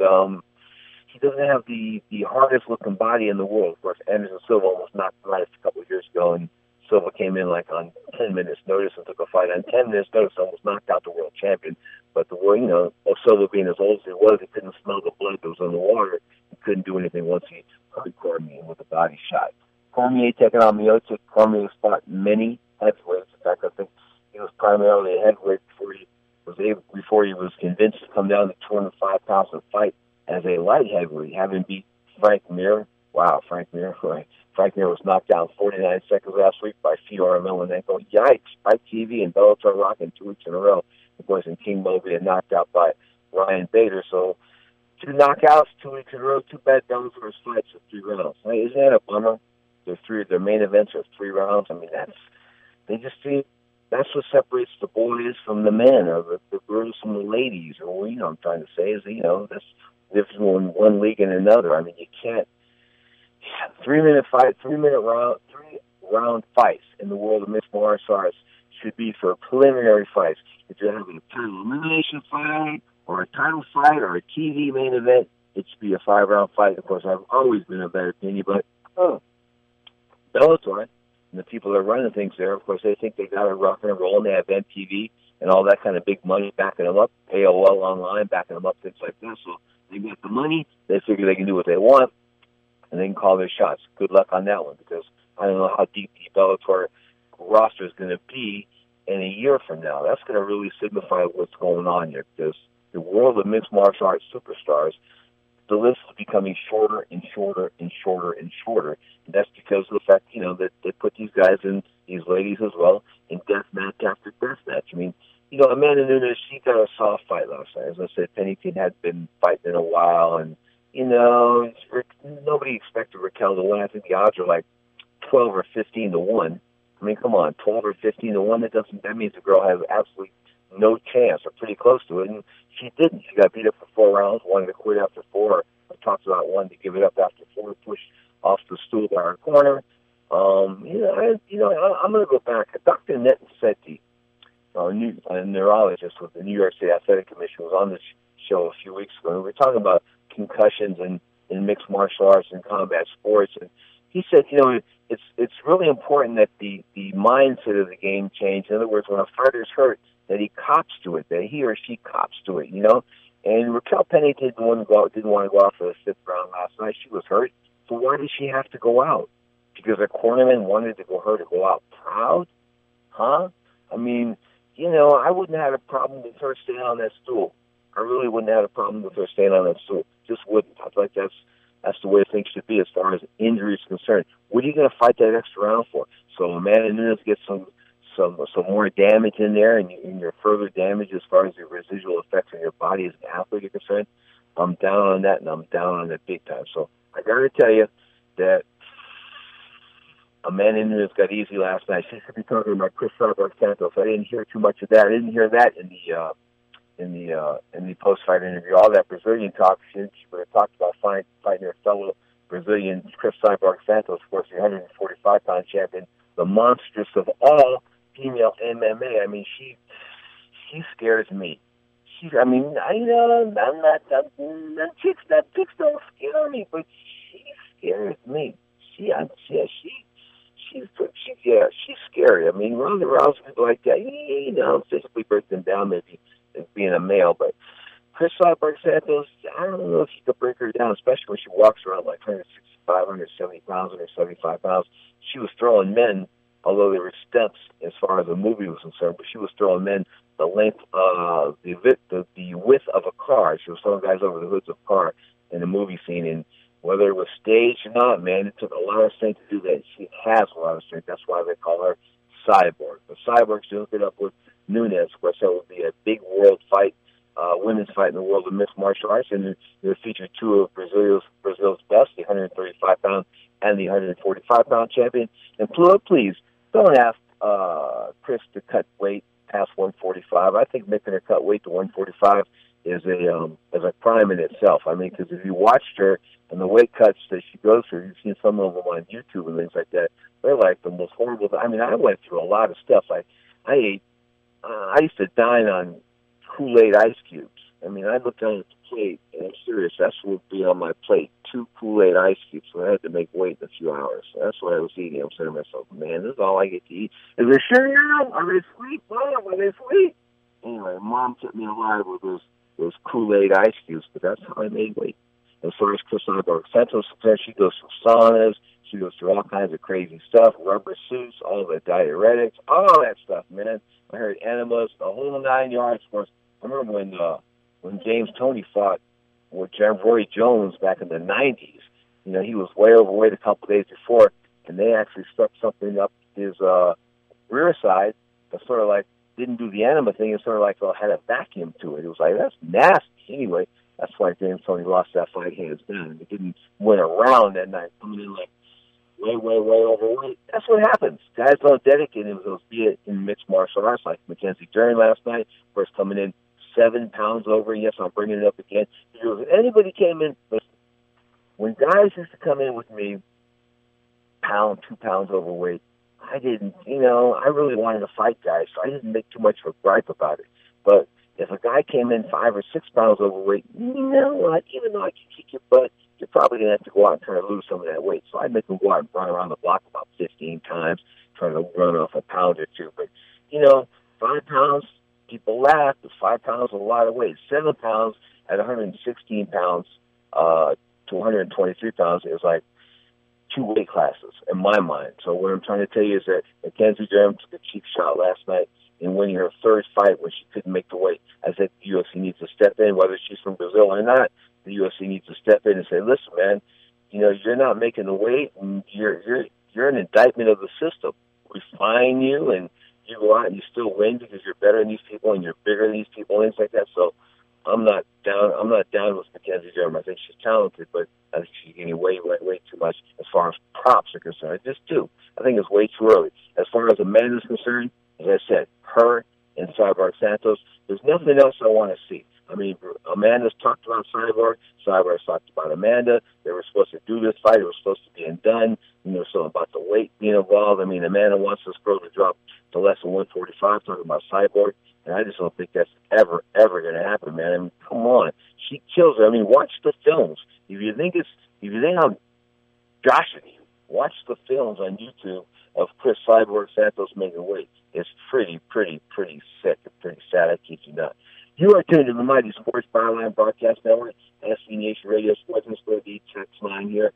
he doesn't have the hardest-looking body in the world. Of course, Anderson Silva almost knocked him out a couple of years ago, and Silva came in like on 10 minutes' notice and took a fight on 10 minutes' notice, almost knocked out the world champion. But the world, Silva being as old as he was, he couldn't smell the blood that was in the water. He couldn't do anything once he heard Cormier with a body shot. Cormier taking on Miocic. Cormier fought many heavyweights. In fact, I think he was primarily a heavyweight before he was convinced to come down to 205 pounds and fight as a light heavyweight, having beat Frank Mir. Wow, Frank Mir. Frank Mir was knocked down 49 seconds last week by Fyodor Emelianenko. Yikes! Fight TV and Bellator rocking 2 weeks in a row. Of course, and King Mobley and knocked out by Ryan Bader. So 2 knockouts, 2 weeks in a row. Too bad Bellator's fights are 3 rounds. Hey, isn't that a bummer? Their main events are 3 rounds. I mean, that's what separates the boys from the men, or the girls from the ladies, or what I'm trying to say is, that's the difference between one league and another. I mean, you can't 3-minute fight, 3-round fights in the world of mixed martial arts should be for preliminary fights. If you're having a title elimination fight, or a title fight, or a TV main event, it should be a 5-round fight. Of course, I've always been of that opinion, but Bellator, and the people that are running things there, of course, they think they got it rock and roll, and they have MTV and all that kind of big money backing them up, AOL online backing them up, things like that. So they got the money, they figure they can do what they want, and they can call their shots. Good luck on that one, because I don't know how deep the Bellator roster is going to be in a year from now. That's going to really signify what's going on here, because the world of mixed martial arts superstars, the list is becoming shorter and shorter and shorter and shorter. And that's because of the fact, that they put these guys and these ladies as well in death match after death match. I mean, Amanda Nunes, she got a soft fight last night. As I said, Pennington had been fighting in a while, and, nobody expected Raquel to win. I think the odds are like 12 or 15 to 1. I mean, come on, 12 or 15 to 1, that means the girl has absolutely no chance, or pretty close to it, and she didn't. She got beat up for 4 rounds, wanted to quit after 4. I talked about wanting to give it up after 4, push off the stool by her corner. I'm going to go back. Dr. Netten Sethi, a neurologist with the New York State Athletic Commission, was on this show a few weeks ago, and we were talking about concussions in mixed martial arts and combat sports, and he said, it's really important that the mindset of the game change. In other words, when a fighter's hurt, that he cops to it, that he or she cops to it, And Raquel Pennington didn't want to go out for the 5th round last night. She was hurt. So why did she have to go out? Because her cornerman wanted her to go out proud? Huh? I mean, I wouldn't have had a problem with her staying on that stool. I really wouldn't have had a problem with her staying on that stool. Just wouldn't. I feel like that's the way things should be as far as injury is concerned. What are you going to fight that extra round for? So Amanda Nunes gets some more damage in there, and your further damage as far as your residual effects on your body as an athlete are concerned. I'm down on that, and I'm down on it big time. So I got to tell you that Amanda Nunes got easy last night. She should be talking about Chris Santos. I didn't hear too much of that. I didn't hear that in the post-fight interview. All that Brazilian talk, she would have talked about fighting her fellow Brazilian Chris Santos, of course, the 145-pound champion, the monstrous of all female MMA. I mean, she scares me. I'm not that chicks don't scare me, but she scares me. She's scary. I mean, Ronda Rousey, people like that, physically break them down, maybe as being a male, but Chris Santos, I don't know if you could break her down, especially when she walks around like 165, 170 pounds, 175 pounds. She was throwing men, although there were steps as far as the movie was concerned, but she was throwing men the length, the width of a car. She was throwing guys over the hoods of a car in the movie scene, and whether it was staged or not, man, it took a lot of strength to do that. She has a lot of strength. That's why they call her Cyborg. But Cyborg, she hooked it up with Nunes. Of course, that would be a big world fight, women's fight in the world of mixed martial arts, and they featured two of Brazil's best, the 135-pound and the 145-pound champion. And please, don't ask Chris to cut weight past 145. I think making her cut weight to 145 is a crime in itself. I mean, because if you watched her and the weight cuts that she goes through, you've seen some of them on YouTube and things like that. They're like the most horrible. I mean, I went through a lot of stuff. I used to dine on Kool-Aid ice cubes. I mean, I looked down at the plate, and I'm serious, that's what would be on my plate, 2 Kool-Aid ice cubes, so I had to make weight in a few hours. So that's what I was eating. I'm saying to myself, man, this is all I get to eat. Is there sugar in them? Are they sweet? Mom, are they sweet? Anyway, Mom kept me alive with those Kool-Aid ice cubes, but that's how I made weight. As far as Chris Santos, she goes through saunas, she goes through all kinds of crazy stuff, rubber suits, all the diuretics, all that stuff, man. I heard enemas, the whole 9 yards. Of course, I remember when James Toney fought with Roy Jones back in the 90s. You know, he was way overweight a couple days before, and they actually stuck something up his rear side that sort of like didn't do the enema thing. It sort of like had a vacuum to it. It was like, that's nasty. Anyway, that's why James Toney lost that fight hands down. He didn't win a round that night, coming in like way overweight. That's what happens. Guys don't dedicate themselves, be it in mixed martial arts like Mackenzie Dern last night, first coming in 7 pounds over. Yes, I'm bringing it up again. If anybody came in, listen, when guys used to come in with me, 1, 2 pounds overweight, I didn't, I really wanted to fight guys, so I didn't make too much of a gripe about it. But if a guy came in 5 or 6 pounds overweight, you know what? Even though I can kick your butt, you're probably going to have to go out and try to lose some of that weight. So I'd make them go out and run around the block about 15 times, trying to run off a pound or two. But, 5 pounds, people laugh. 5 pounds is a lot of weight. 7 pounds at 116 pounds to 123 pounds is like 2 weight classes in my mind. So what I'm trying to tell you is that Mackenzie Dern took a cheap shot last night in winning her third fight when she couldn't make the weight. I think the UFC needs to step in, whether she's from Brazil or not. The UFC needs to step in and say, listen, man, you're not making the weight, and you're an indictment of the system. We fine you, and you go out and you still win because you're better than these people and you're bigger than these people and things like that. So I'm not down with Mackenzie Dern. I think she's talented, but I think she's getting way too much as far as props are concerned. I just do. I think it's way too early. As far as Amanda's concerned, as I said, her and Cyborg Santos, there's nothing else I want to see. I mean, Amanda's talked about Cyborg. Cyborg's talked about Amanda. They were supposed to do this fight. It was supposed to be done. So about the weight being involved. I mean, Amanda wants this girl to drop to less than 145, talking about Cyborg. And I just don't think that's ever going to happen, man. I mean, come on. She kills her. I mean, watch the films. If you think I'm joshing you, watch the films on YouTube of Chris Cyborg Santos making weight. It's pretty sick and pretty sad. I kid you not. You are tuned to the Mighty Sports Byline Broadcast Network, SC Nation Radio Sports the text line here.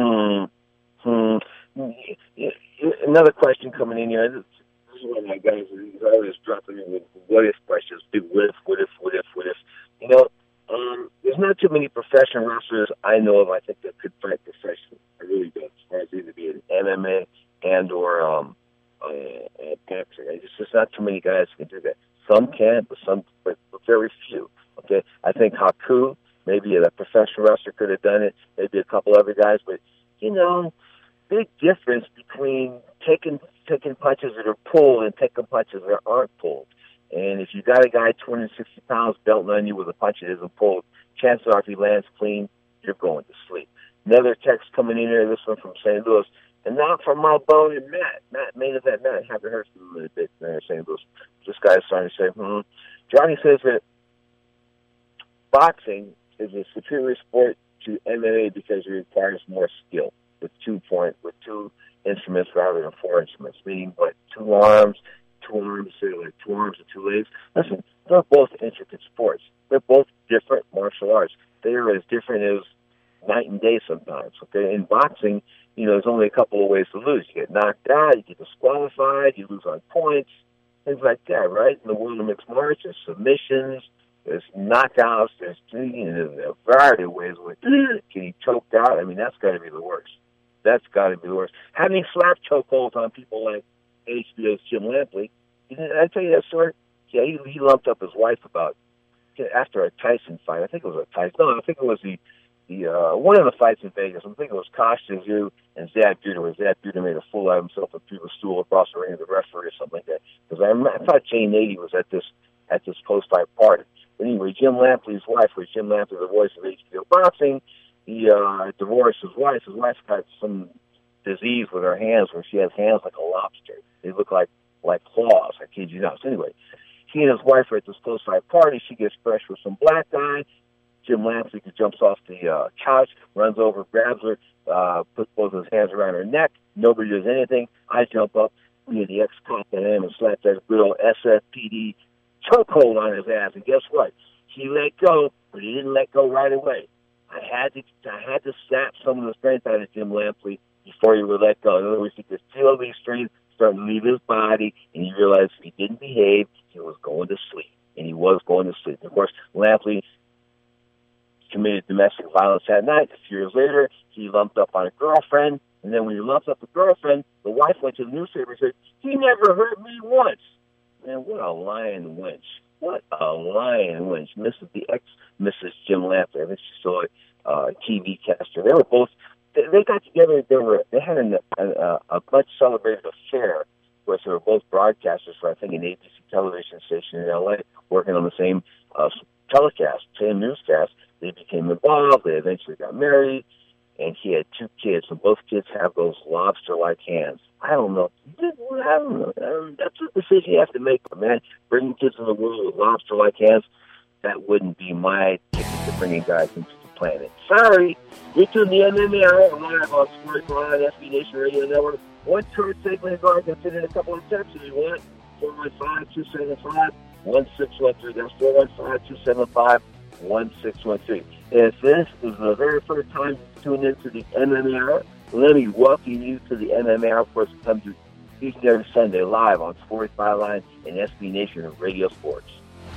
Another question coming in here. This is one of my guys. He's always dropping me with what if questions. Big what if. There's not too many professional wrestlers I know of, I think, that could fight professionally. I really don't. As far as either be an MMA and or boxing. There's just not too many guys who can do that. Some can, but very few. Okay, I think Haku Maybe a professional wrestler could have done it. Maybe a couple other guys. But, big difference between taking punches that are pulled and taking punches that aren't pulled. And if you got a guy 260 pounds belting on you with a punch that isn't pulled, chances are if he lands clean, you're going to sleep. Another text coming in here, this one from St. Louis. And now for my bone and Matt, main event Matt, I haven't heard from him in a bit there in St. Louis. This guy's starting to say, Johnny says that boxing is a superior sport to MMA because it requires more skill with two instruments rather than 4 instruments, meaning what, two arms and two legs. Listen, they're both intricate sports. They're both different martial arts. They are as different as night and day sometimes. Okay, in boxing, there's only a couple of ways to lose. You get knocked out, you get disqualified, you lose on points, things like that, right? In the world of mixed martial arts, there's submissions, there's knockouts, there's a variety of ways. Getting choked out, that's got to be the worst. That's got to be the worst. Having slap chokeholds on people like HBO's Jim Lampley. Did I tell you that story? Yeah, he lumped up his wife after a Tyson fight. I think it was a Tyson. No, I think it was the one of the fights in Vegas. I think it was Kostya Tszyu and Zab Judah, where Zab Judah made a fool out of himself and threw the stool across the ring of the referee or something like that. Because I thought Jane Nady was at this post-fight party. But anyway, Jim Lampley's wife, was Jim Lampley, the voice of HBO boxing, he divorced his wife. His wife got some disease with her hands where she has hands like a lobster. They look like claws. I kid you not. So anyway, he and his wife are at this post-fight party. She gets fresh with some black guy. Jim Lampley jumps off the couch, runs over, grabs her, puts both of his hands around her neck. Nobody does anything. I jump up, the ex-cop at him, and slap that good old SFPD chokehold on his ass. And guess what? He let go, but he didn't let go right away. I had to sap some of the strength out of Jim Lampley before he would let go. In other words, he could feel the strength starting to leave his body, and he realized if he didn't behave, he was going to sleep. And he was going to sleep. Of course, Lampley committed domestic violence that night. A few years later, he lumped up on a girlfriend, and then when he lumped up the girlfriend, the wife went to the newspaper and said, "He never hurt me once." Man, what a lying wench. What a lying wench. Mrs. Jim Lampley. I think she's still a TV caster. They were both, they got together, they had a much celebrated affair where they were both broadcasters for, I think, an ABC television station in L.A., working on the same telecast, same newscast. They became involved. They eventually got married, and he had 2 kids, and both kids have those lobster-like hands. I don't know. That's a decision you have to make, man. Bringing kids in the world with lobster-like hands, that wouldn't be my ticket to bringing guys into the planet. Sorry. You're tuned to the MMA Hour live on Sports Line, SB Nation Radio Network. One short segment ago, I can fit in a couple of texts if you want. 415-275-1613. That's 415-275-1613. If this is the very first time you tune into the MMA Hour, let me welcome you to the MMA Hour. Of course, it comes to each and every Sunday live on Sports Byline and SB Nation Radio Sports.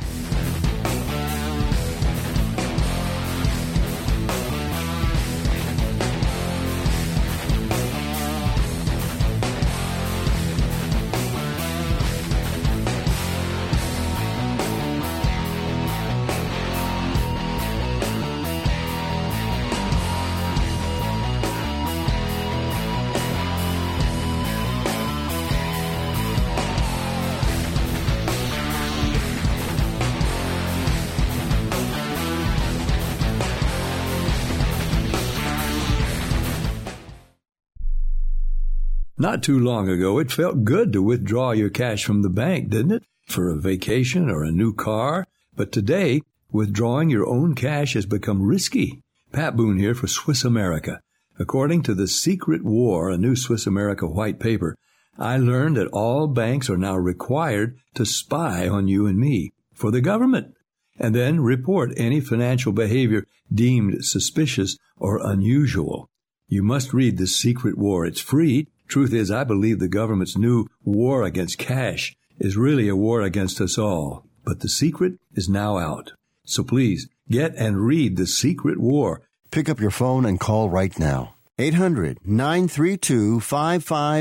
Not too long ago, it felt good to withdraw your cash from the bank, didn't it? For a vacation or a new car. But today, withdrawing your own cash has become risky. Pat Boone here for Swiss America. According to The Secret War, a new Swiss America white paper, I learned that all banks are now required to spy on you and me for the government, and then report any financial behavior deemed suspicious or unusual. You must read The Secret War. It's free. Truth is, I believe the government's new war against cash is really a war against us all. But the secret is now out. So please, get and read The Secret War. Pick up your phone and call right now.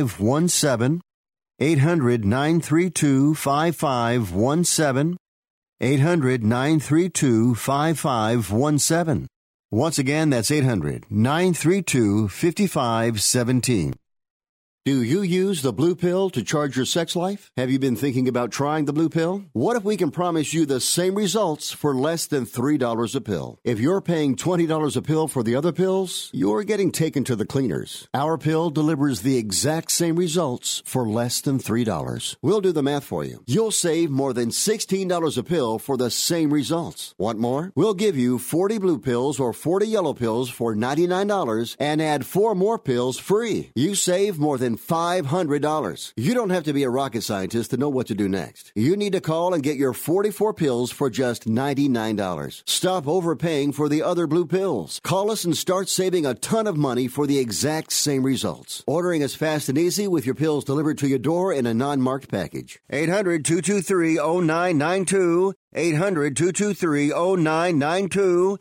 800-932-5517. 800-932-5517. 800-932-5517. Once again, that's 800-932-5517. Do you use the Blue Pill to charge your sex life? Have you been thinking about trying the Blue Pill? What if we can promise you the same results for less than $3 a pill? If you're paying $20 a pill for the other pills, you're getting taken to the cleaners. Our pill delivers the exact same results for less than $3. We'll do the math for you. You'll save more than $16 a pill for the same results. Want more? We'll give you 40 blue pills or 40 yellow pills for $99 and add 4 more pills free. You save more than $500. You don't have to be a rocket scientist to know what to do next. You need to call and get your 44 pills for just $99. Stop overpaying for the other blue pills. Call us and start saving a ton of money for the exact same results. Ordering is fast and easy with your pills delivered to your door in a non-marked package. 800-223-0992. 800-223-0992.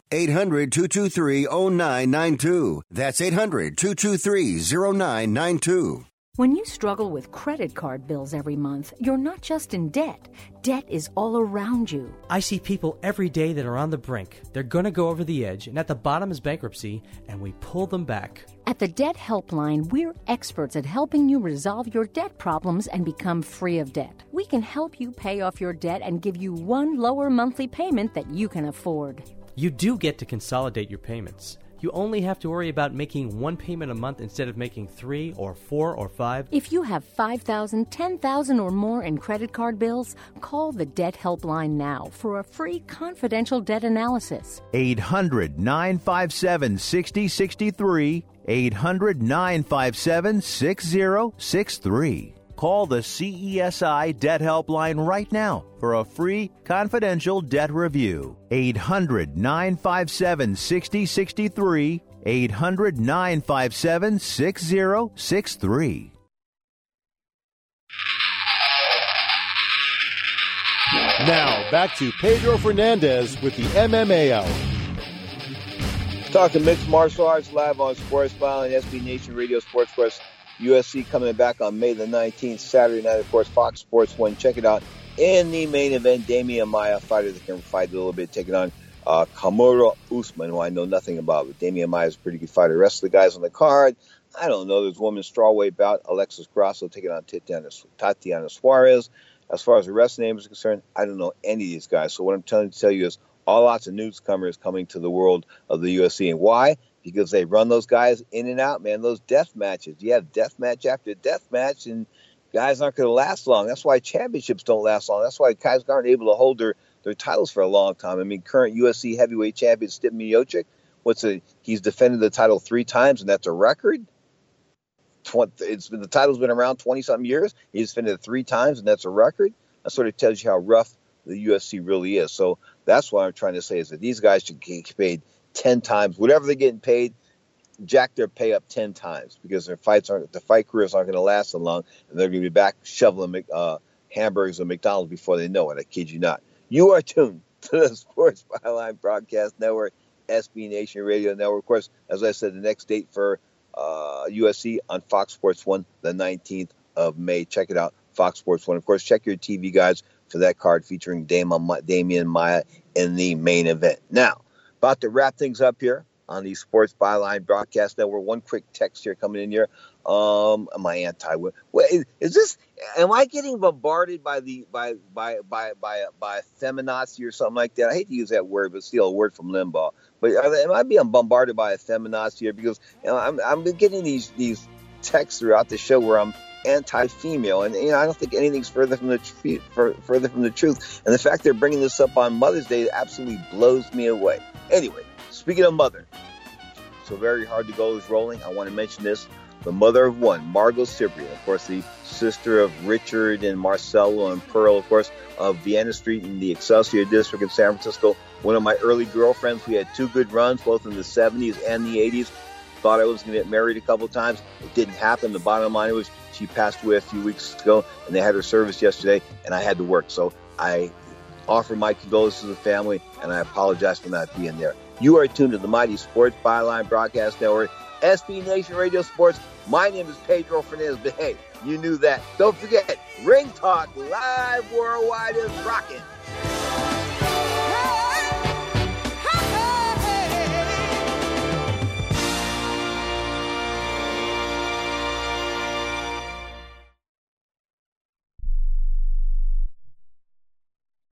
800-223-0992. That's 800-223-0992. When you struggle with credit card bills every month, you're not just in debt. Debt is all around you. I see people every day that are on the brink. They're going to go over the edge, and at the bottom is bankruptcy, and we pull them back. At the Debt Helpline, we're experts at helping you resolve your debt problems and become free of debt. We can help you pay off your debt and give you one lower monthly payment that you can afford. You do get to consolidate your payments. You only have to worry about making one payment a month instead of making 3 or 4 or 5. If you have $5,000, $10,000 or more in credit card bills, call the Debt Helpline now for a free confidential debt analysis. 800-957-6063. 800-957-6063. Call the CESI Debt Helpline right now for a free confidential debt review. 800-957-6063. 800-957-6063. Now, back to Pedro Fernandez with the MMA Hour. Talking mixed martial arts live on Sports Byline, SB Nation Radio Sports Quest. UFC coming back on May the 19th, Saturday night, of course, Fox Sports 1. Check it out. In the main event, Damian Maia, fighter that can fight a little bit, taking on Kamaru Usman, who I know nothing about, but Damian Maia is a pretty good fighter. The rest of the guys on the card, I don't know. There's a women's strawweight bout, Alexis Grasso taking on Tatiana Suarez. As far as the rest of the names are concerned, I don't know any of these guys. So what I'm trying to tell you is all lots of newcomers coming to the world of the UFC. And why? Because they run those guys in and out, man. Those death matches. You have death match after death match, and guys aren't going to last long. That's why championships don't last long. That's why guys aren't able to hold their titles for a long time. I mean, current UFC heavyweight champion Stipe Miocic, he's defended the title 3 times, and that's a record. The title's been around 20-something years. He's defended it 3 times, and that's a record. That sort of tells you how rough the UFC really is. So that's what I'm trying to say is that these guys should get paid 10 times. Whatever they're getting paid, jack their pay up 10 times because their fight careers aren't going to last so long, and they're going to be back shoveling hamburgers at McDonald's before they know it. I kid you not. You are tuned to the Sports Byline Broadcast Network, SB Nation Radio Network. Of course, as I said, the next date for UFC on Fox Sports 1, the 19th of May. Check it out, Fox Sports 1. Of course, check your TV guides for that card featuring Damian Maia in the main event. Now, about to wrap things up here on the Sports Byline Broadcast Network. One quick text here coming in here. Am I anti-women? Am I getting bombarded by feminazi or something like that? I hate to use that word, but still a word from Limbaugh. But am I being bombarded by a feminazi here? Because I'm getting these texts throughout the show where I'm anti-female, and I don't think anything's further from the truth. And the fact they're bringing this up on Mother's Day absolutely blows me away. Anyway, speaking of mother, so very hard to go is rolling. I want to mention this. The mother of one, Margot Cyprian, of course, the sister of Richard and Marcelo and Pearl, of course, of Vienna Street in the Excelsior District in San Francisco. One of my early girlfriends. We had 2 good runs, both in the 70s and the 80s. Thought I was going to get married a couple of times. It didn't happen. The bottom line was she passed away a few weeks ago, and they had her service yesterday, and I had to work. So I offer my condolences to the family, and I apologize for not being there. You are tuned to the mighty Sports Byline Broadcast Network, SB Nation Radio Sports. My name is Pedro Fernandez, but hey, you knew that. Don't forget, Ring Talk Live Worldwide is rocking.